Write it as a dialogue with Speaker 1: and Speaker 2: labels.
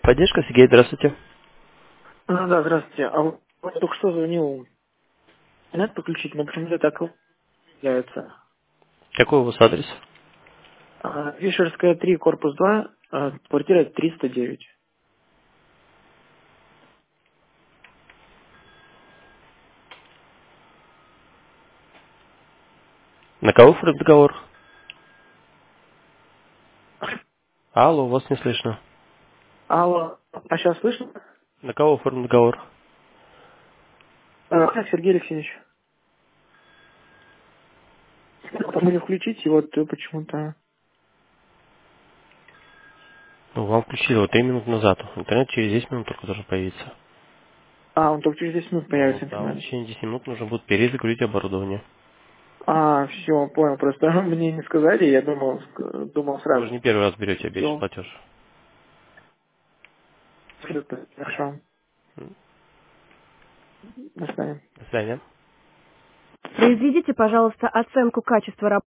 Speaker 1: Поддержка, Сергей, здравствуйте.
Speaker 2: Да, здравствуйте. А вот я только что звонил. Интернет подключить, но почему-то так является.
Speaker 1: Какой у вас адрес?
Speaker 2: Вишерская 3, корпус 2, квартира 309.
Speaker 1: На кого оформлен договор? Алло, вас не слышно.
Speaker 2: Алло, а сейчас слышно?
Speaker 1: На кого оформлен договор?
Speaker 2: Сергей Алексеевич. Помогли включить, и вот почему-то...
Speaker 1: Ну, вам включили вот 3 минуты назад. Интернет через 10 минут только должен появиться.
Speaker 2: Он только через 10 минут
Speaker 1: Ну,
Speaker 2: появится
Speaker 1: да, вот в
Speaker 2: интернет.
Speaker 1: течение 10 минут нужно будет перезагрузить оборудование.
Speaker 2: Все, понял. Просто мне не сказали, я думал
Speaker 1: Вы же
Speaker 2: сразу.
Speaker 1: не первый раз берете обещанный
Speaker 2: Все,
Speaker 1: платеж.
Speaker 2: хорошо. До свидания.
Speaker 1: До свидания.
Speaker 3: Произведите, пожалуйста, оценку качества работы.